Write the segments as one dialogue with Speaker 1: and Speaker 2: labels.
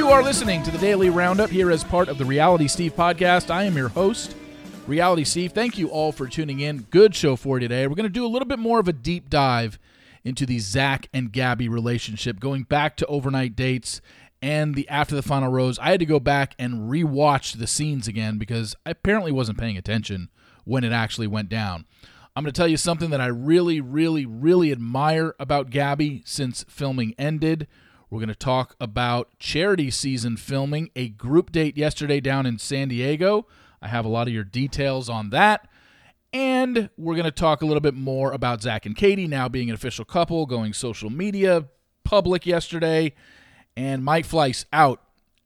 Speaker 1: You are listening to the Daily Roundup here as part of the Reality Steve podcast. I am your host, Reality Steve. Thank you all for tuning in. Good show for you today. We're going to do a little bit more of a deep dive into the Zach and Gabby relationship, going back to overnight dates and the After the Final Rose. I had to go back and rewatch the scenes again because I apparently wasn't paying attention when it actually went down. I'm going to tell you something that I really, really, really admire about Gabby since filming ended. We're going to talk about charity season filming, a group date yesterday down in San Diego. I have a lot of your details on that. And we're going to talk a little bit more about Zach and Katie now being an official couple, going social media public yesterday, and Mike Fleiss out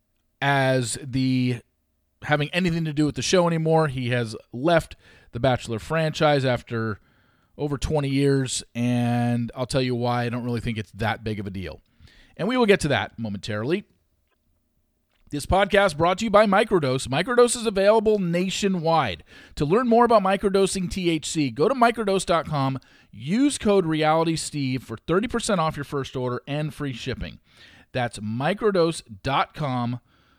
Speaker 1: as having anything to do with the show anymore. He has left the Bachelor franchise after over 20 years, and I'll tell you why I don't really think it's that big of a deal. And we will get to that momentarily. This podcast brought to you by Microdose. Microdose is available nationwide. To learn more about microdosing THC, go to microdose.com, use code RealitySteve for 30% off your first order and free shipping. That's microdose.com,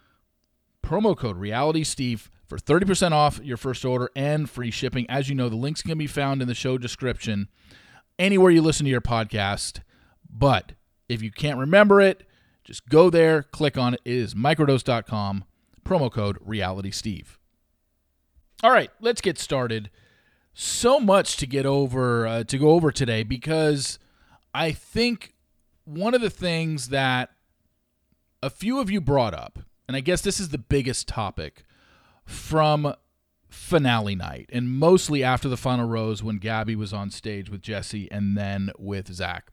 Speaker 1: promo code RealitySteve for 30% off your first order and free shipping. As you know, the links can be found in the show description anywhere you listen to your podcast. But if you can't remember it, just go there, click on it. It is microdose.com, promo code RealitySteve. All right, let's get started. So much to go over today because I think one of the things that a few of you brought up, and I guess this is the biggest topic from finale night, and mostly after the final rose when Gabby was on stage with Jesse and then with Zach,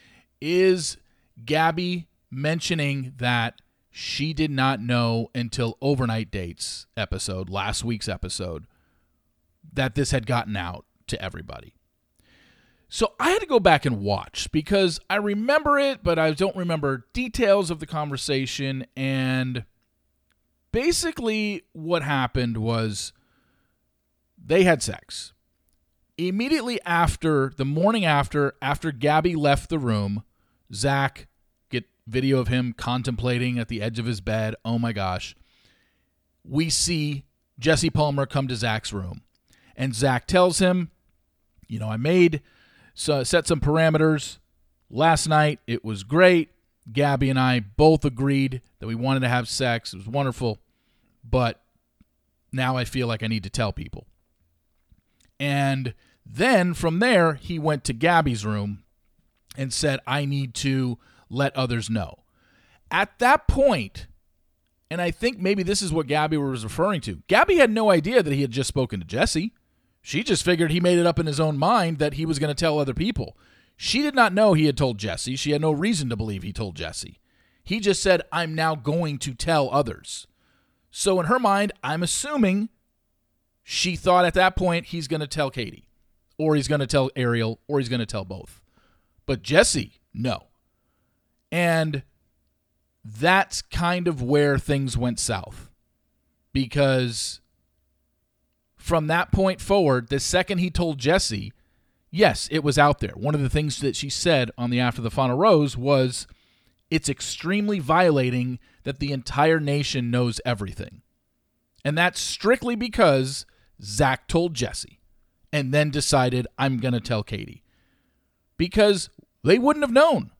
Speaker 1: is Gabby mentioning that she did not know until Overnight Dates episode, last week's episode, that this had gotten out to everybody. So I had to go back and watch because I remember it, but I don't remember details of the conversation. And basically what happened was they had sex. Immediately after, the morning after Gabby left the room, Zach, get video of him contemplating at the edge of his bed. Oh my gosh. We see Jesse Palmer come to Zach's room. And Zach tells him, I set some parameters last night. It was great. Gabby and I both agreed that we wanted to have sex. It was wonderful. But now I feel like I need to tell people. And then from there, he went to Gabby's room and said, I need to let others know. At that point, and I think maybe this is what Gabby was referring to, Gabby had no idea that he had just spoken to Jesse. She just figured he made it up in his own mind that he was going to tell other people. She did not know he had told Jesse. She had no reason to believe he told Jesse. He just said, I'm now going to tell others. So in her mind, I'm assuming she thought at that point he's going to tell Katie, or he's going to tell Ariel, or he's going to tell both. But Jesse, no. And that's kind of where things went south. Because from that point forward, the second he told Jesse, yes, it was out there. One of the things that she said on the After the Final Rose was, it's extremely violating that the entire nation knows everything. And that's strictly because Zach told Jesse and then decided, I'm going to tell Katie. Because they wouldn't have known.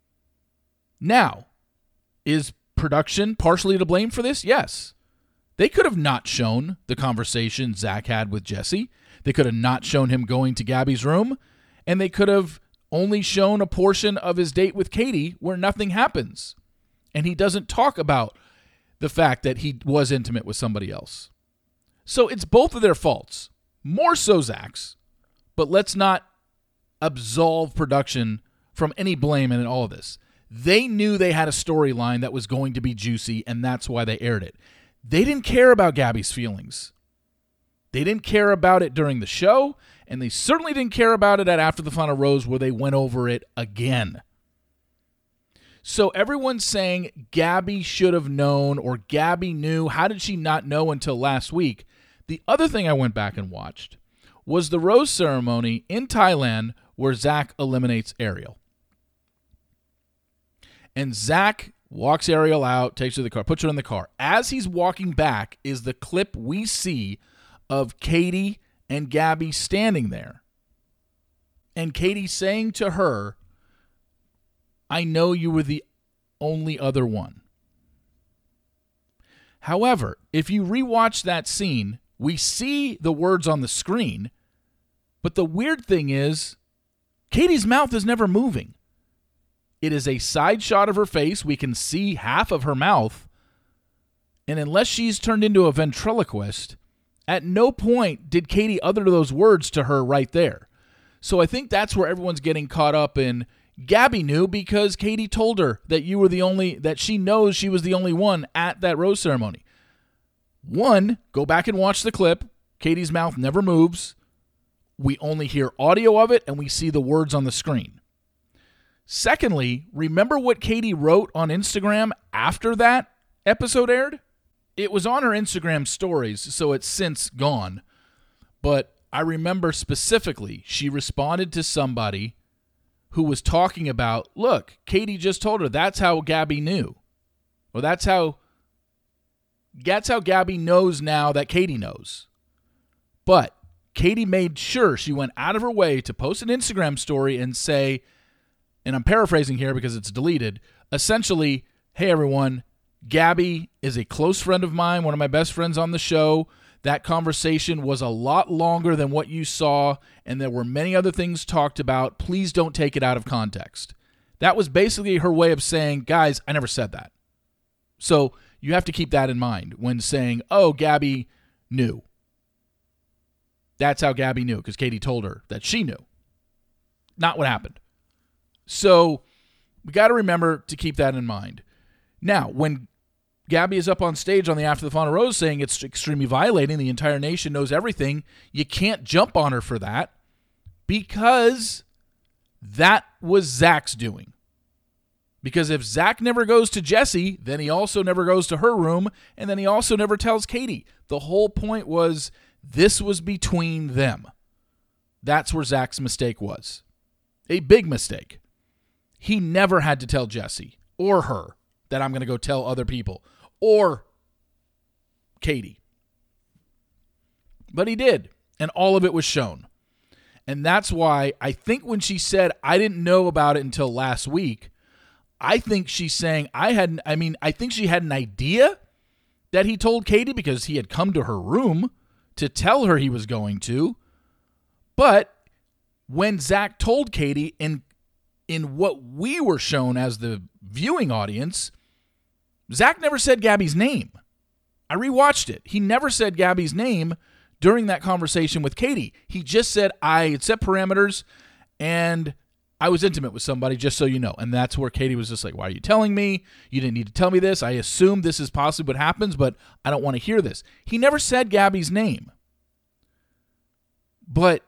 Speaker 1: Now, is production partially to blame for this? Yes. They could have not shown the conversation Zach had with Jesse. They could have not shown him going to Gabby's room. And they could have only shown a portion of his date with Katie where nothing happens. And he doesn't talk about the fact that he was intimate with somebody else. So it's both of their faults. More so Zach's. But let's not absolve production from any blame in all of this. They knew they had a storyline that was going to be juicy, and that's why they aired it. They didn't care about Gabby's feelings. They didn't care about it during the show, and they certainly didn't care about it at After the Final Rose where they went over it again. So everyone's saying Gabby should have known or Gabby knew. How did she not know until last week? The other thing I went back and watched was the rose ceremony in Thailand where Zach eliminates Ariel. And Zach walks Ariel out, takes her to the car, puts her in the car. As he's walking back is the clip we see of Katie and Gabby standing there. And Katie saying to her, I know you were the only other one. However, if you rewatch that scene, we see the words on the screen, but the weird thing is, Katie's mouth is never moving. It is a side shot of her face. We can see half of her mouth. And unless she's turned into a ventriloquist, at no point did Katie utter those words to her right there. So I think that's where everyone's getting caught up in. Gabby knew because Katie told her that she knows she was the only one at that rose ceremony. One, go back and watch the clip. Katie's mouth never moves. We only hear audio of it and we see the words on the screen. Secondly, remember what Katie wrote on Instagram after that episode aired? It was on her Instagram stories, so it's since gone. But I remember specifically, she responded to somebody who was talking about, look, Katie just told her that's how Gabby knew. Or that's how Gabby knows now that Katie knows. But Katie made sure she went out of her way to post an Instagram story and say, and I'm paraphrasing here because it's deleted, essentially, hey everyone, Gabby is a close friend of mine, one of my best friends on the show. That conversation was a lot longer than what you saw, and there were many other things talked about. Please don't take it out of context. That was basically her way of saying, guys, I never said that. So you have to keep that in mind when saying, oh, Gabby knew. That's how Gabby knew, because Katie told her that she knew. Not what happened. So we got to remember to keep that in mind. Now, when Gabby is up on stage on the After the Final Rose saying it's extremely violating, the entire nation knows everything, you can't jump on her for that because that was Zach's doing. Because if Zach never goes to Jesse, then he also never goes to her room, and then he also never tells Katie. The whole point was this was between them. That's where Zach's mistake was. A big mistake. He never had to tell Jesse or her that I'm going to go tell other people or Katie. But he did, and all of it was shown. And that's why I think when she said, I didn't know about it until last week, I think she's saying I think she had an idea that he told Katie because he had come to her room to tell her he was going to. But when Zach told Katie in what we were shown as the viewing audience, Zach never said Gabby's name. I rewatched it. He never said Gabby's name during that conversation with Katie. He just said, I had set parameters and I was intimate with somebody, just so you know. And that's where Katie was just like, why are you telling me? You didn't need to tell me this. I assume this is possibly what happens, but I don't want to hear this. He never said Gabby's name. But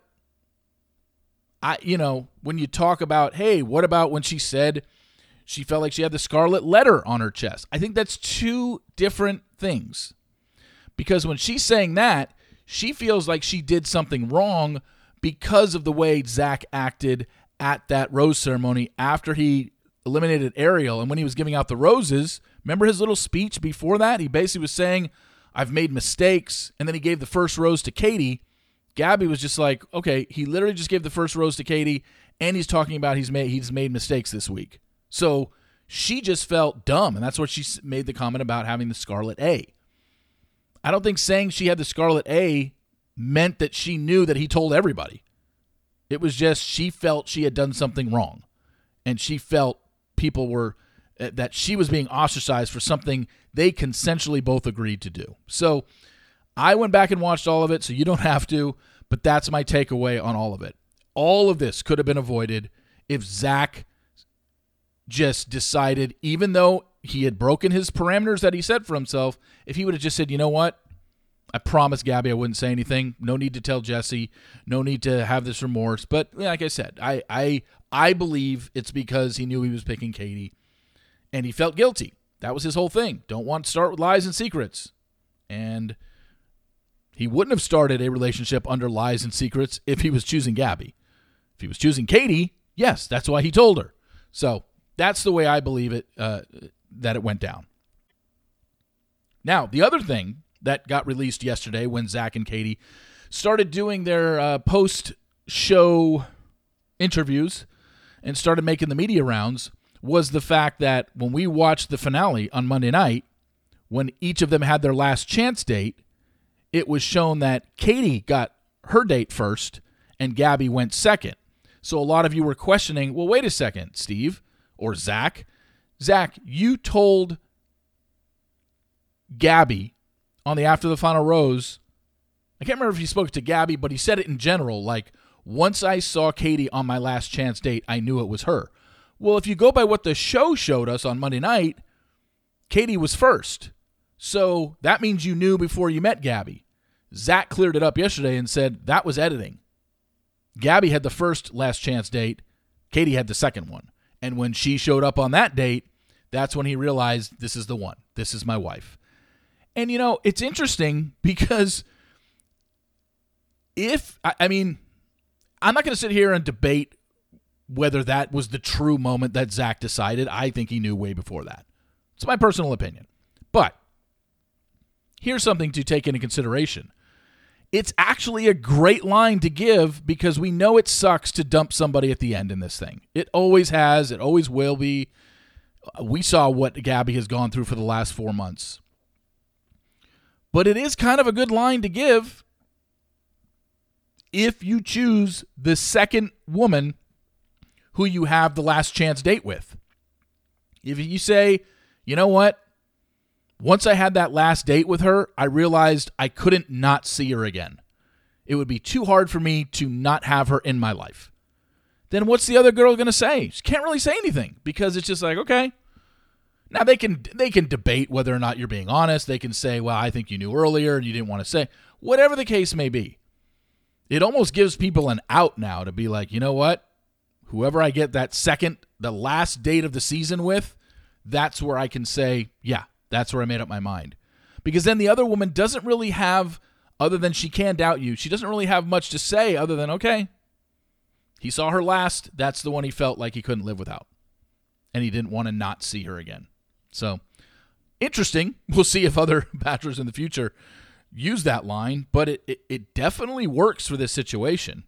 Speaker 1: when you talk about, hey, what about when she said she felt like she had the scarlet letter on her chest? I think that's two different things. Because when she's saying that, she feels like she did something wrong because of the way Zach acted at that rose ceremony after he eliminated Ariel. And when he was giving out the roses, remember his little speech before that? He basically was saying, I've made mistakes. And then he gave the first rose to Katie. Gabby was just like, okay, he literally just gave the first rose to Katie, and he's talking about he's made mistakes this week. So she just felt dumb, and that's what she made the comment about having the Scarlet A. I don't think saying she had the Scarlet A meant that she knew that he told everybody. It was just she felt she had done something wrong, and she felt people were that she was being ostracized for something they consensually both agreed to do. So I went back and watched all of it, so you don't have to, but that's my takeaway on all of it. All of this could have been avoided if Zach just decided, even though he had broken his parameters that he set for himself, if he would have just said, you know what? I promised Gabby I wouldn't say anything. No need to tell Jesse. No need to have this remorse. But like I said, I believe it's because he knew he was picking Katie, and he felt guilty. That was his whole thing. Don't want to start with lies and secrets. And he wouldn't have started a relationship under lies and secrets if he was choosing Gabby. If he was choosing Katie, yes, that's why he told her. So that's the way I believe it. that it went down. Now, the other thing that got released yesterday when Zach and Katie started doing their post-show interviews and started making the media rounds was the fact that when we watched the finale on Monday night, when each of them had their last chance date, it was shown that Katie got her date first and Gabby went second. So a lot of you were questioning, well, wait a second, Steve, or Zach. Zach, you told Gabby on the After the Final Rose, I can't remember if he spoke to Gabby, but he said it in general, like, once I saw Katie on my last chance date, I knew it was her. Well, if you go by what the show showed us on Monday night, Katie was first. So that means you knew before you met Gabby. Zach cleared it up yesterday and said that was editing. Gabby had the first last chance date. Katie had the second one. And when she showed up on that date, that's when he realized this is the one. This is my wife. And, you know, it's interesting because I'm not going to sit here and debate whether that was the true moment that Zach decided. I think he knew way before that. It's my personal opinion. But here's something to take into consideration. It's actually a great line to give because we know it sucks to dump somebody at the end in this thing. It always has. It always will be. We saw what Gabby has gone through for the last 4 months. But it is kind of a good line to give if you choose the second woman who you have the last chance date with. If you say, you know what? Once I had that last date with her, I realized I couldn't not see her again. It would be too hard for me to not have her in my life. Then what's the other girl going to say? She can't really say anything because it's just like, okay. Now they can debate whether or not you're being honest. They can say, well, I think you knew earlier and you didn't want to say. Whatever the case may be. It almost gives people an out now to be like, you know what? Whoever I get the last date of the season with, that's where I can say, yeah, that's where I made up my mind. Because then the other woman doesn't really have, other than she can doubt you, she doesn't really have much to say other than, okay, he saw her last. That's the one he felt like he couldn't live without. And he didn't want to not see her again. So, interesting. We'll see if other bachelors in the future use that line, but it definitely works for this situation.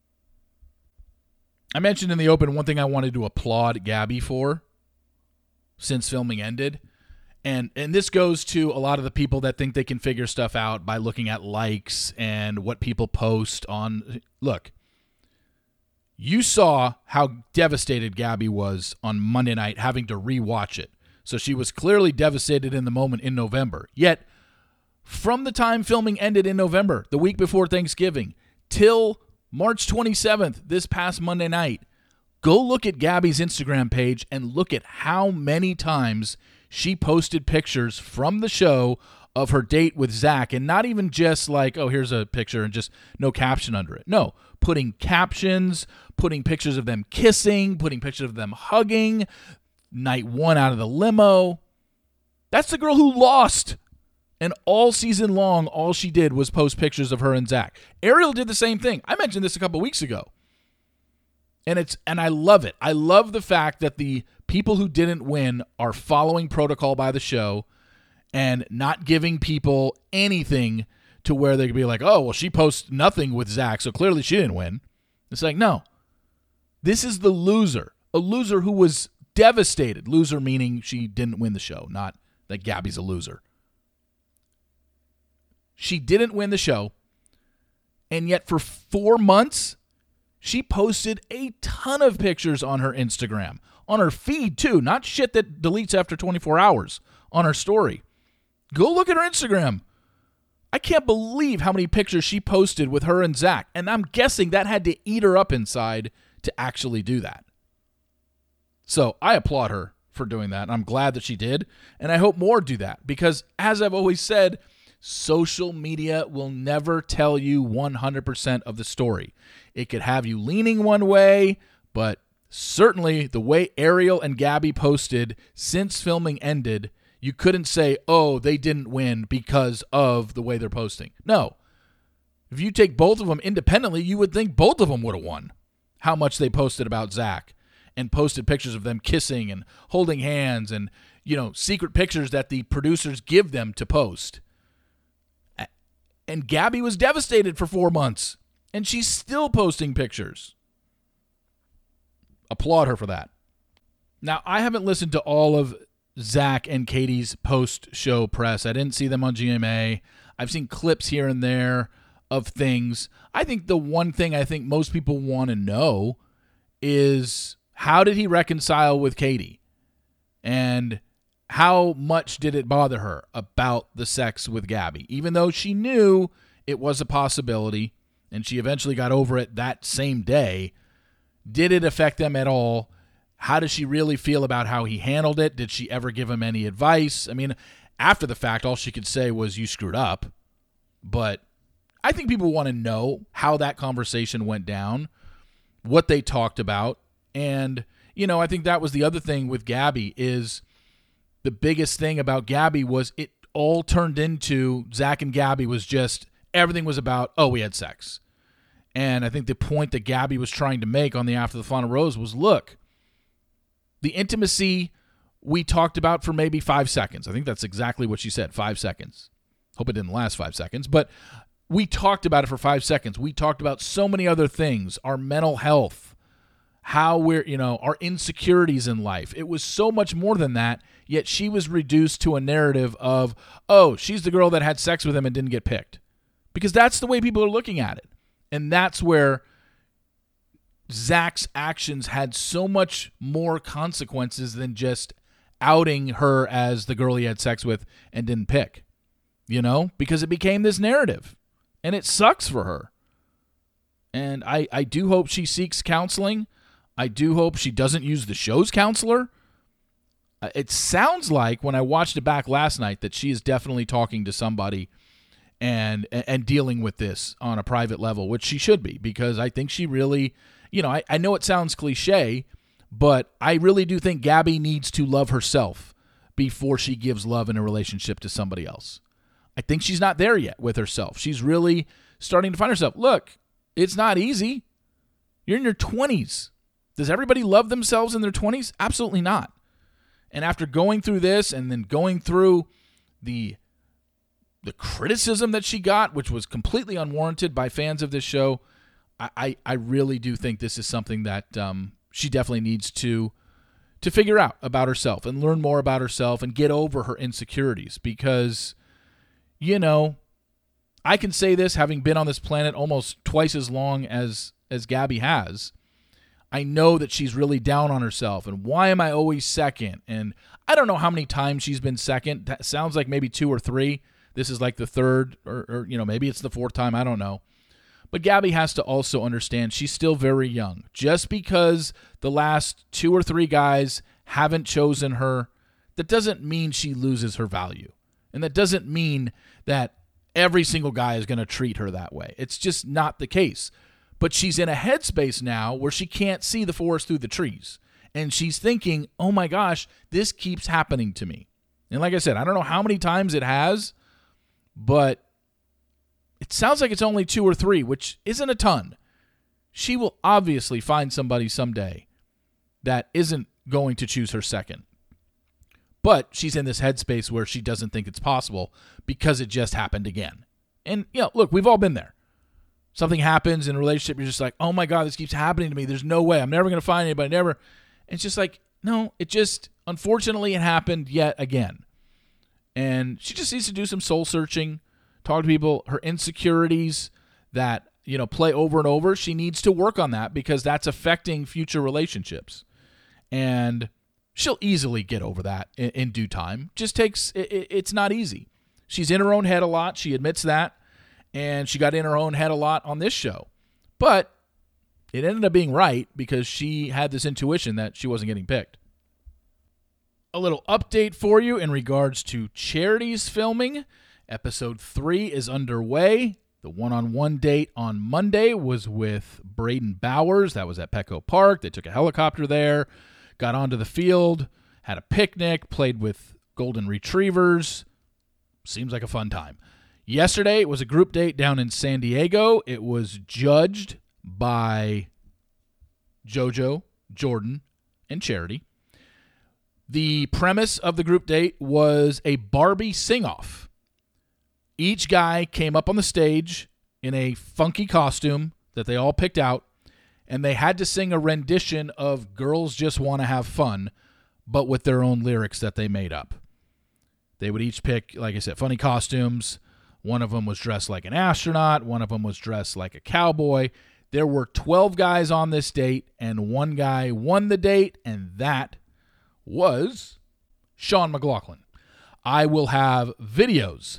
Speaker 1: I mentioned in the open one thing I wanted to applaud Gabby for since filming ended. And this goes to a lot of the people that think they can figure stuff out by looking at likes and what people post on. Look, you saw how devastated Gabby was on Monday night having to rewatch it. So she was clearly devastated in the moment in November. Yet, from the time filming ended in November, the week before Thanksgiving, till March 27th, this past Monday night, go look at Gabby's Instagram page and look at how many times she posted pictures from the show of her date with Zach, and not even just like, oh, here's a picture and just no caption under it. No, putting captions, putting pictures of them kissing, putting pictures of them hugging, night one out of the limo. That's the girl who lost. And all season long, all she did was post pictures of her and Zach. Ariel did the same thing. I mentioned this a couple weeks ago. And I love it. I love the fact that the people who didn't win are following protocol by the show and not giving people anything to where they could be like, oh, well, she posts nothing with Zach, so clearly she didn't win. It's like, no. This is the loser. A loser who was devastated. Loser meaning she didn't win the show, not that Gabby's a loser. She didn't win the show, and yet for 4 months, she posted a ton of pictures on her Instagram, on her feed too, not shit that deletes after 24 hours, on her story. Go look at her Instagram. I can't believe how many pictures she posted with her and Zach, and I'm guessing that had to eat her up inside to actually do that. So I applaud her for doing that, and I'm glad that she did, and I hope more do that, because as I've always said, social media will never tell you 100% of the story. It could have you leaning one way, but certainly the way Ariel and Gabby posted since filming ended, you couldn't say, oh, they didn't win because of the way they're posting. No. If you take both of them independently, you would think both of them would have won. How much they posted about Zach and posted pictures of them kissing and holding hands and, secret pictures that the producers give them to post. And Gabby was devastated for 4 months, and she's still posting pictures. Applaud her for that. Now, I haven't listened to all of Zach and Katie's post-show press. I didn't see them on GMA. I've seen clips here and there of things. I think the one thing I think most people want to know is, how did he reconcile with Katie? And how much did it bother her about the sex with Gabby? Even though she knew it was a possibility and she eventually got over it that same day, did it affect them at all? How does she really feel about how he handled it? Did she ever give him any advice? I mean, after the fact, all she could say was, "You screwed up." But I think people want to know how that conversation went down, what they talked about. And, I think that was the other thing with Gabby is the biggest thing about Gabby was it all turned into Zach and Gabby was just, everything was about, oh, we had sex. And I think the point that Gabby was trying to make on the After the Final Rose was, look, the intimacy we talked about for maybe 5 seconds. I think that's exactly what she said, 5 seconds. Hope it didn't last 5 seconds, but we talked about it for 5 seconds. We talked about so many other things, our mental health, how we're, our insecurities in life. It was so much more than that, yet she was reduced to a narrative of, oh, she's the girl that had sex with him and didn't get picked. Because that's the way people are looking at it. And that's where Zach's actions had so much more consequences than just outing her as the girl he had sex with and didn't pick. Because it became this narrative. And it sucks for her. And I do hope she seeks counseling. I do hope she doesn't use the show's counselor. It sounds like, when I watched it back last night, that she is definitely talking to somebody and dealing with this on a private level, which she should be, because I think she really, I know it sounds cliche, but I really do think Gabby needs to love herself before she gives love in a relationship to somebody else. I think she's not there yet with herself. She's really starting to find herself. Look, it's not easy. You're in your 20s. Does everybody love themselves in their 20s? Absolutely not. And after going through this and then going through the criticism that she got, which was completely unwarranted by fans of this show, I really do think this is something that she definitely needs to figure out about herself and learn more about herself and get over her insecurities. Because, I can say this, having been on this planet almost twice as long as Gabby has. I know that she's really down on herself, and why am I always second? And I don't know how many times she's been second. That sounds like maybe 2 or 3. This is like the third, or maybe it's the 4th time. I don't know. But Gabby has to also understand she's still very young. Just because the last 2 or 3 guys haven't chosen her, that doesn't mean she loses her value. And that doesn't mean that every single guy is going to treat her that way. It's just not the case. But she's in a headspace now where she can't see the forest through the trees. And she's thinking, oh my gosh, this keeps happening to me. And like I said, I don't know how many times it has, but it sounds like it's only 2 or 3, which isn't a ton. She will obviously find somebody someday that isn't going to choose her second. But she's in this headspace where she doesn't think it's possible because it just happened again. And, look, we've all been there. Something happens in a relationship, you're just like, oh my God, this keeps happening to me. There's no way. I'm never going to find anybody, never. And it's just like, no, unfortunately, it happened yet again. And she just needs to do some soul searching, talk to people, her insecurities that, play over and over. She needs to work on that because that's affecting future relationships. And she'll easily get over that in due time. Just takes, it's not easy. She's in her own head a lot. She admits that. And she got in her own head a lot on this show. But it ended up being right because she had this intuition that she wasn't getting picked. A little update for you in regards to Charity's filming. Episode 3 is underway. The one-on-one date on Monday was with Braden Bowers. That was at Petco Park. They took a helicopter there, got onto the field, had a picnic, played with golden retrievers. Seems like a fun time. Yesterday, it was a group date down in San Diego. It was judged by JoJo, Jordan, and Charity. The premise of the group date was a Barbie sing-off. Each guy came up on the stage in a funky costume that they all picked out, and they had to sing a rendition of Girls Just Want to Have Fun, but with their own lyrics that they made up. They would each pick, like I said, funny costumes. One of them was dressed like an astronaut. One of them was dressed like a cowboy. There were 12 guys on this date, and one guy won the date, and that was Sean McLaughlin. I will have videos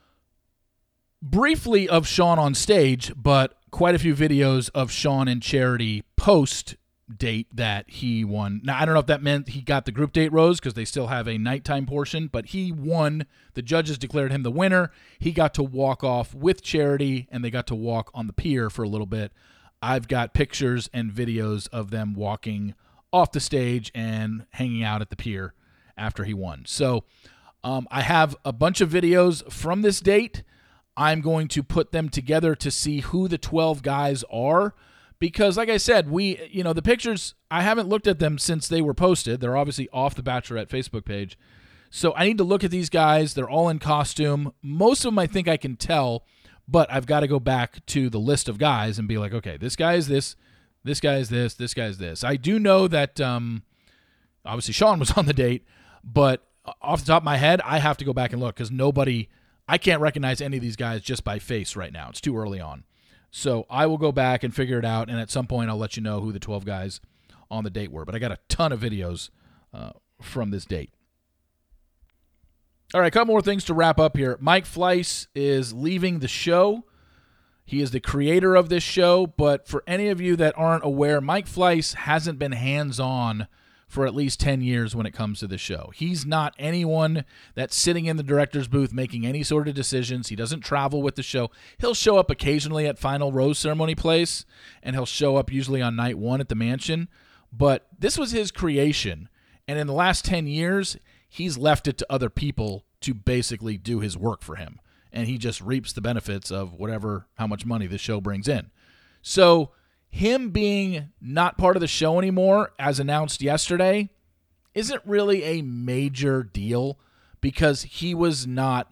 Speaker 1: briefly of Sean on stage, but quite a few videos of Sean and Charity post date that he won. Now, I don't know if that meant he got the group date rose because they still have a nighttime portion, but he won. The judges declared him the winner. He got to walk off with Charity, and they got to walk on the pier for a little bit. I've got pictures and videos of them walking off the stage and hanging out at the pier after he won. So I have a bunch of videos from this date. I'm going to put them together to see who the 12 guys are because, like I said, the pictures, I haven't looked at them since they were posted. They're obviously off the Bachelorette Facebook page. So I need to look at these guys. They're all in costume. Most of them I think I can tell, but I've got to go back to the list of guys and be like, okay, this guy is this guy is this guy is this. I do know that obviously Sean was on the date, but off the top of my head, I have to go back and look because I can't recognize any of these guys just by face right now. It's too early on. So I will go back and figure it out, and at some point I'll let you know who the 12 guys on the date were. But I got a ton of videos from this date. All right, a couple more things to wrap up here. Mike Fleiss is leaving the show. He is the creator of this show, but for any of you that aren't aware, Mike Fleiss hasn't been hands-on for at least 10 years when it comes to the show. He's not anyone that's sitting in the director's booth making any sort of decisions. He doesn't travel with the show. He'll show up occasionally at Final Rose Ceremony Place, and he'll show up usually on night one at the mansion. But this was his creation, and in the last 10 years, he's left it to other people to basically do his work for him, and he just reaps the benefits of how much money the show brings in. So him being not part of the show anymore, as announced yesterday, isn't really a major deal because he was not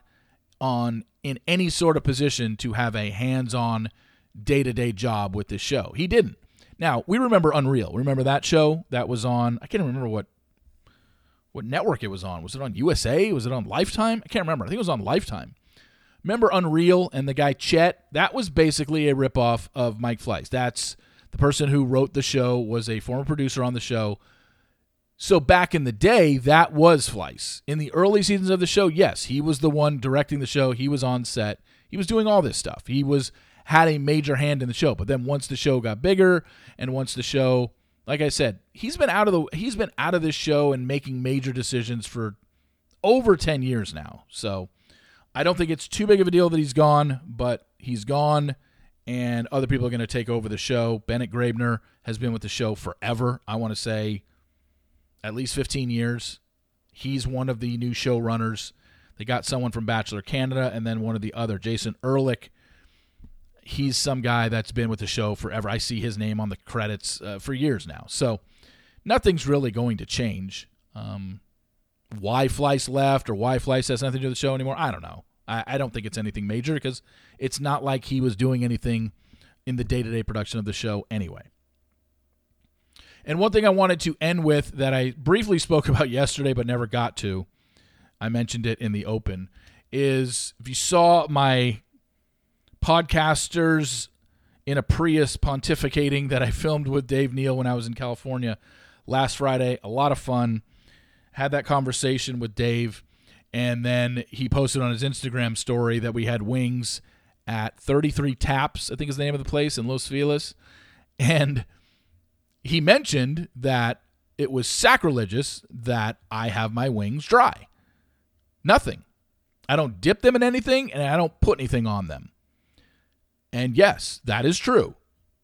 Speaker 1: in any sort of position to have a hands-on day-to-day job with this show. He didn't. Now, we remember Unreal. Remember that show that was on, I can't remember what network it was on. Was it on USA? Was it on Lifetime? I can't remember. I think it was on Lifetime. Remember Unreal and the guy Chet? That was basically a ripoff of Mike Fleiss. That's the person who wrote the show, was a former producer on the show. So back in the day, that was Fleiss. In the early seasons of the show, yes, he was the one directing the show. He was on set. He was doing all this stuff. He had a major hand in the show. But then once the show got bigger, and once the show, like I said, he's been out of this show and making major decisions for over 10 years now. So I don't think it's too big of a deal that he's gone, but he's gone, and other people are going to take over the show. Bennett Graebner has been with the show forever. I want to say at least 15 years. He's one of the new showrunners. They got someone from Bachelor Canada, and then one of the other, Jason Ehrlich. He's some guy that's been with the show forever. I see his name on the credits for years now. So nothing's really going to change. Why Fleiss left or why Fleiss has nothing to do with the show anymore, I don't know. I don't think it's anything major because it's not like he was doing anything in the day-to-day production of the show anyway. And one thing I wanted to end with that I briefly spoke about yesterday but never got to, I mentioned it in the open, is if you saw my podcasters in a Prius pontificating that I filmed with Dave Neal when I was in California last Friday, a lot of fun. Had that conversation with Dave, and then he posted on his Instagram story that we had wings at 33 Taps, I think is the name of the place, in Los Feliz. And he mentioned that it was sacrilegious that I have my wings dry. Nothing. I don't dip them in anything, and I don't put anything on them. And yes, that is true.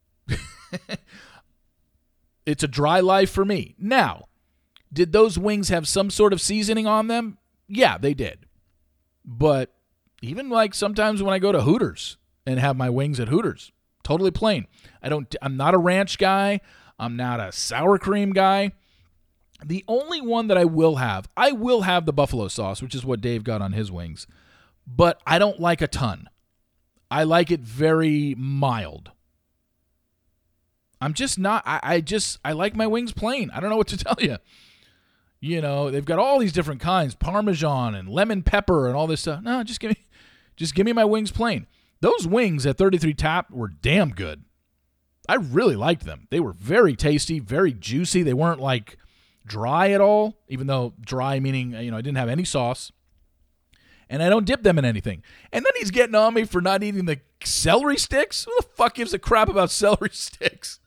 Speaker 1: It's a dry life for me. Now, did those wings have some sort of seasoning on them? Yeah, they did. But even like sometimes when I go to Hooters and have my wings at Hooters, totally plain. I'm not a ranch guy. I'm not a sour cream guy. The only one that I will have the buffalo sauce, which is what Dave got on his wings, but I don't like a ton. I like it very mild. I'm just not, I like my wings plain. I don't know what to tell you. You know, they've got all these different kinds, Parmesan and lemon pepper and all this stuff. No, just give me my wings plain. Those wings at 33 Tap were damn good. I really liked them. They were very tasty, very juicy. They weren't like dry at all, even though dry meaning, I didn't have any sauce. And I don't dip them in anything. And then he's getting on me for not eating the celery sticks? Who the fuck gives a crap about celery sticks?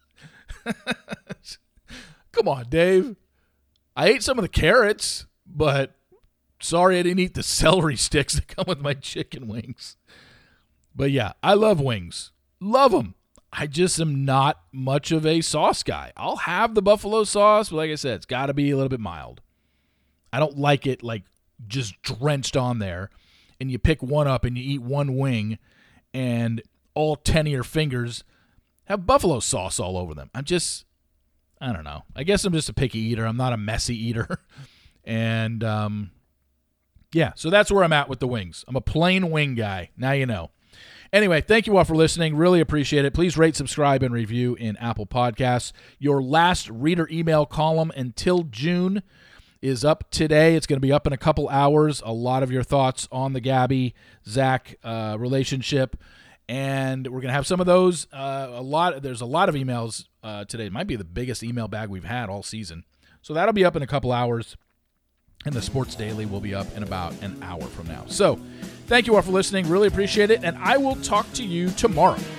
Speaker 1: Come on, Dave. I ate some of the carrots, but sorry I didn't eat the celery sticks that come with my chicken wings. But yeah, I love wings. Love them. I just am not much of a sauce guy. I'll have the buffalo sauce, but like I said, it's got to be a little bit mild. I don't like it like just drenched on there, and you pick one up and you eat one wing, and all 10 of your fingers have buffalo sauce all over them. I don't know. I guess I'm just a picky eater. I'm not a messy eater. And, so that's where I'm at with the wings. I'm a plain wing guy. Now you know. Anyway, thank you all for listening. Really appreciate it. Please rate, subscribe, and review in Apple Podcasts. Your last reader email column until June is up today. It's going to be up in a couple hours. A lot of your thoughts on the Gabby, Zach relationship. And we're going to have some of those. There's a lot of emails today. It might be the biggest email bag we've had all season. So that'll be up in a couple hours. And the Sports Daily will be up in about an hour from now. So thank you all for listening. Really appreciate it. And I will talk to you tomorrow.